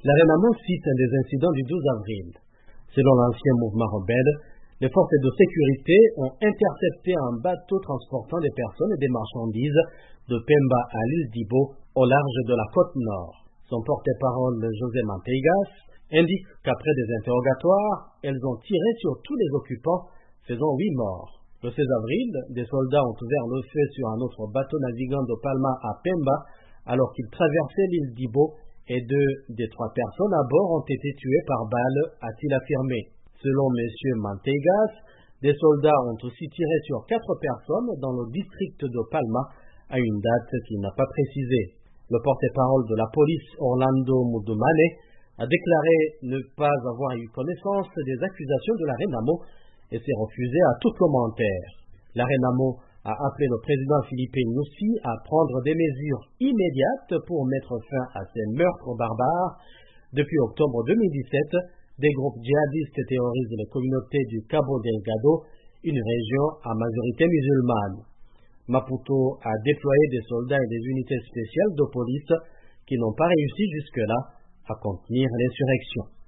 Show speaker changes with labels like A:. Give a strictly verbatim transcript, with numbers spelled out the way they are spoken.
A: La Renamo cite un des incidents du douze avril. Selon l'ancien mouvement rebelle, les forces de sécurité ont intercepté un bateau transportant des personnes et des marchandises de Pemba à l'île d'Ibo, au large de la côte nord. Son porte-parole, José Manteigas, indique qu'après des interrogatoires, elles ont tiré sur tous les occupants, faisant huit morts. Le seize avril, des soldats ont ouvert le feu sur un autre bateau navigant de Palma à Pemba, alors qu'il traversait l'île d'Ibo, et deux des trois personnes à bord ont été tuées par balle, a-t-il affirmé. Selon M. Manteigas, des soldats ont aussi tiré sur quatre personnes dans le district de Palma, à une date qu'il n'a pas précisée. Le porte-parole de la police, Orlando Mudumane, a déclaré ne pas avoir eu connaissance des accusations de la Renamo et s'est refusé à tout commentaire. La Renamo a appelé le président Filipe Nyusi à prendre des mesures immédiates pour mettre fin à ces meurtres barbares. Depuis octobre deux mille dix-sept, des groupes djihadistes terrorisent les communautés du Cabo Delgado, une région à majorité musulmane. Maputo a déployé des soldats et des unités spéciales de police qui n'ont pas réussi jusque-là à contenir l'insurrection.